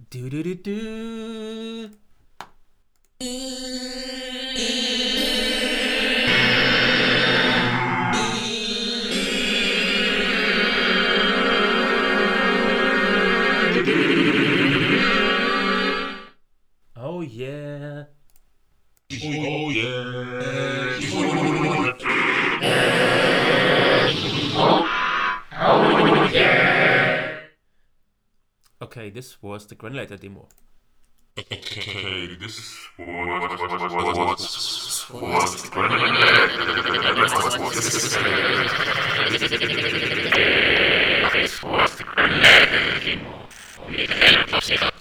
Do do do do. Oh yeah. Oh yeah. Okay, this was the Grandlighter demo. Okay, this was